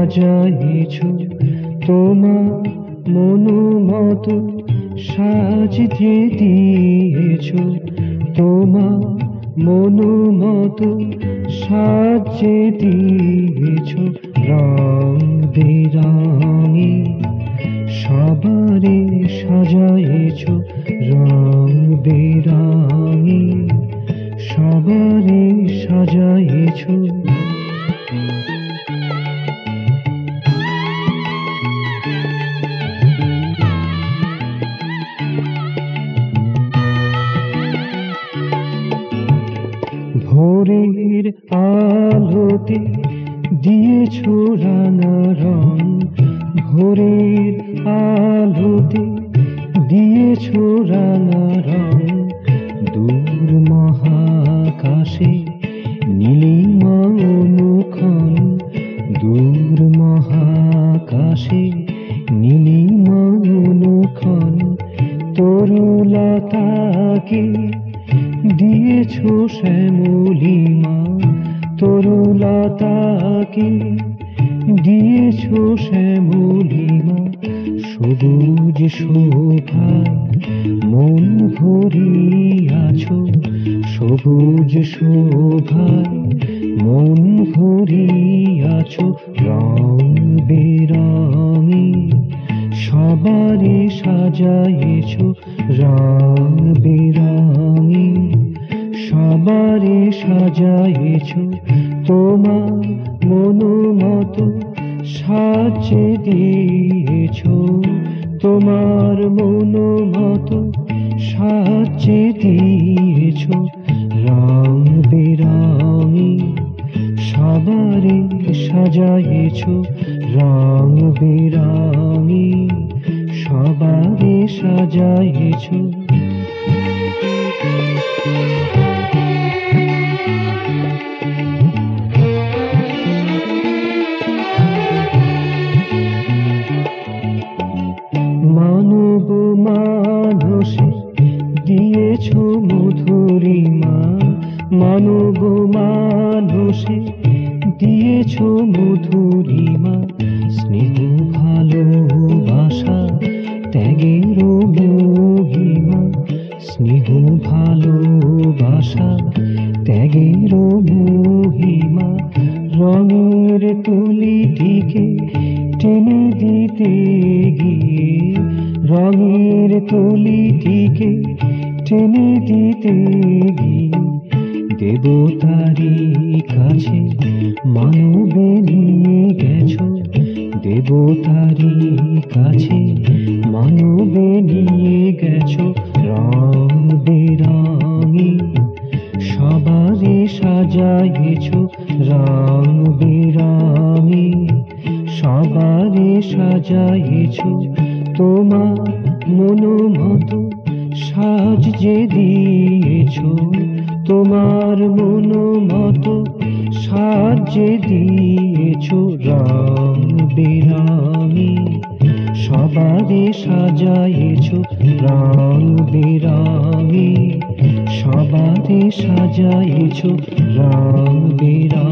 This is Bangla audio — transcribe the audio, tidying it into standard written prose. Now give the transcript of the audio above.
সাজাইছ তোমার মতো সাজ যে দিয়েছ তোমার মতো সাজ যে দিয়েছ রং বেরঙে সবারে সাজাইছ রং বেরঙে সবারে সাজাইছ। ভোরের আলোতে দিয়েছ রাঙা রং ভোরের আলোতে দিয়েছ রাঙা রং দূর মহাকাশে নীলিমা অনুক্ষণ দূর মহাকাশে নীলিমা অনুক্ষণ তরুলতাকে দিয়েছ শ্যামলিমা তরুলতাকে দিয়েছ শ্যামলিমা সবুজ শোভায় মন ভরিয়াছ সবুজ শোভায় মন ভরিয়াছ রং বেরঙে সবারে সাজাইছ রং বেরঙে সবারে সাজাইছ তোমার মতো সাজ দিয়েছ তোমার মতো সাজ দিয়েছ রং বেরঙে সবারে সাজাইছ রং বেরঙে সবারে সাজাইছ। মানব মানসে দিয়েছ মধুরিমা মানব মানসে দিয়েছ মধুরিমা স্নেহ ভালোবাসা ত্যাগের মহিমা স্নেহ ভালোবাসা ত্যাগের মহিমা রঙের তুলিটিকে টেনে দিতে গিয়ে রঙের তুলিটিকে টেনে দিতে গিয়ে দেবতারি কাছে মানবে নিয়ে গেছ দেবতারি কাছে মানবে নিয়ে গেছ রং বেরঙে সবারে সাজাইছ রং বেরঙে সবারে সাজাইছ তোমার মতো সাজ যে দিয়েছ তোমার মতো সাজ যে দিয়েছ রং বেরঙে সবারে সাজাইছ রং বেরঙে সবারে সাজাইছ রং বেরঙে।